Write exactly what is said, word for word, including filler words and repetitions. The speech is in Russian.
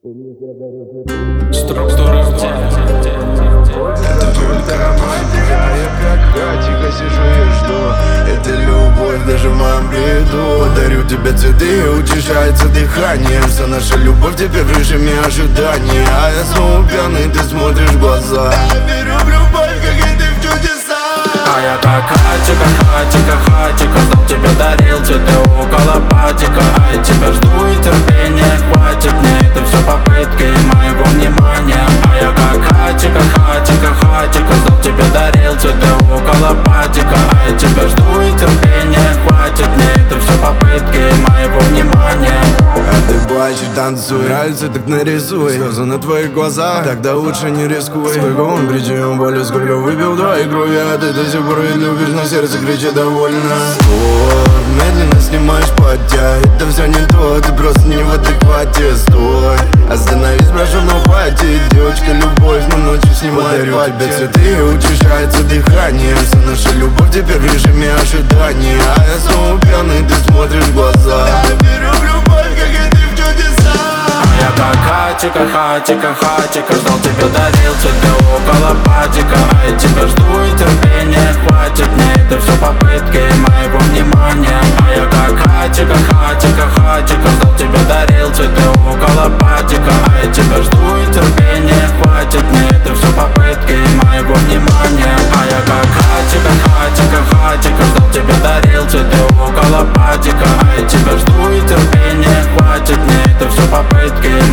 Структура в теле. Только романтика, я как Катика сижу и жду. Это любовь даже в моем бреду. Подарю тебе цветы, утешается дыхание. Вся наша любовь теперь в режиме ожидания. А я снова пьяный, ты смотришь в глаза. Я верю в любовь, как и ты в чудеса. А я как хатика, хатика, хатика. Ждал тебя, дарил цветы около патика. А я тебя жду и терпения хватит. Мне это все попытки моего внимания. А я как хатика, хатика, хатика. Ждал тебя, дарил цветы около патика. А я тебя жду и терпения хватит. Мне это все попытки моего внимания. А ты плачешь, танцуй, нравится, так нарисуй. Слезы на твоих глазах, тогда лучше не рискуй. Сколько он причинил боли, сколько выпил твоей крови. А ты до сих пор ведь любишь, но сердце кричит довольно. Стой, медленно снимаешь платья. Это все не то, ты просто не в адеквате. Стой, остановись, прошу, но хватит. Девочка, любовь, но ночью снимает платье. Подарю тебе цветы, и утешается дыхание. Вся наша любовь теперь в режиме ожидания. А я снова пьяный, ты смотришь в глаза. Я верю в любовь, как и ты в чудеса. Я как хатика, хатика, хатика. Ждал тебя, дарил цветы около патика. А я тебя жду и терпения хватит. Мне это все попытки моего внимания. А я как хатика, хатика, хатика. Ждал тебя, дарил цветы около патика. А я тебя жду и терпения хватит. Мне это все попытки моего внимания. А я как хатика, хатика, хатика. Ждал тебя, дарил цветы около патика. А я тебя жду и терпения хватит. Мне это все попытки